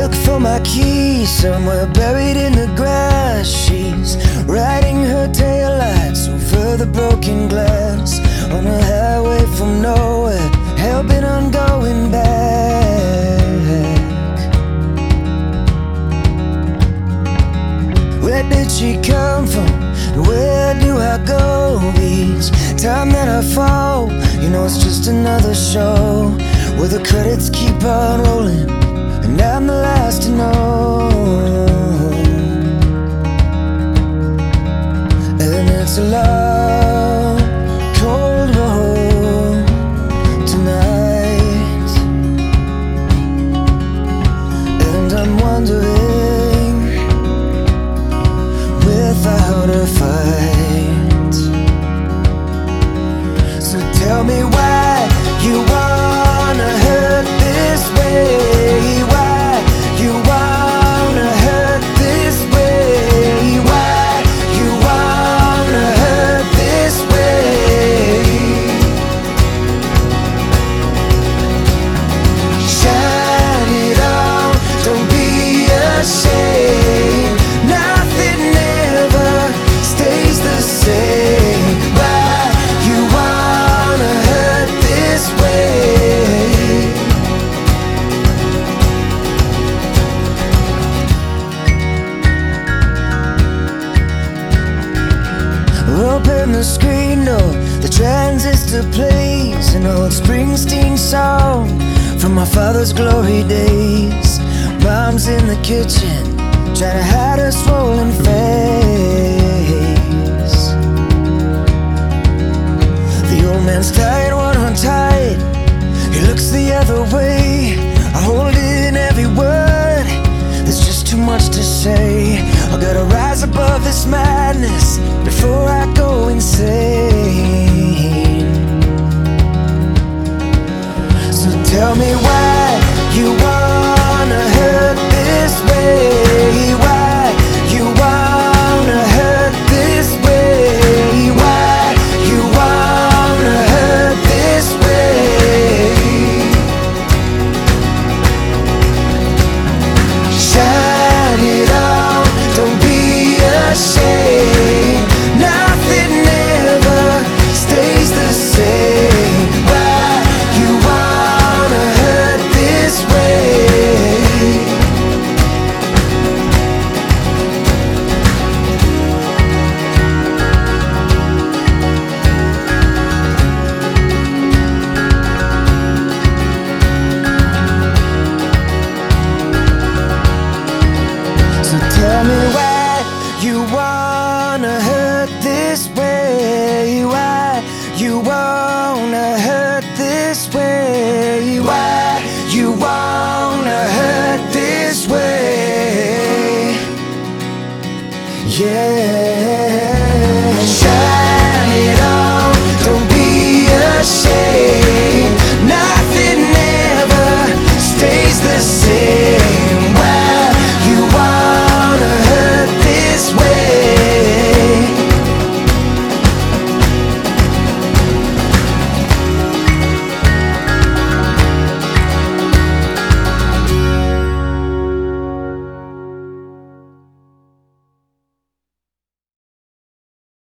look for my keys somewhere buried in the grass. She's riding her taillights over the broken glass on a highway from nowhere, hell-bent on going back. Where did she come from? Where do I go each time that I fall? You know it's just another show where the credits keep on rolling and I'm the last to know. And it's a long, cold road tonight, and I'm wondering without a fight. So tell me why you wanna hurt this way. Why you wanna hurt this way. Why you wanna hurt this way. Shine it on, don't be ashamed. Nothing ever stays the same. Why you wanna hurt this way. Open the screen door, the transistor plays an old Springsteen song from my father's glory days. Mom's in the kitchen, trying to hide her swollen face. The old man's tired, one on tight. He looks the other way. I hold in every word. There's just too much to say. I gotta rise above this madness before I go insane. So tell me why you wanna hurt this way. Why you wanna hurt this way. Why you wanna hurt this way. Shine it on, don't be ashamed. Nothing ever stays the same. Why you wanna hurt this way. So tell me why you wanna hurt this way. Why you wanna hurt this way. Why you wanna hurt this way. Yeah.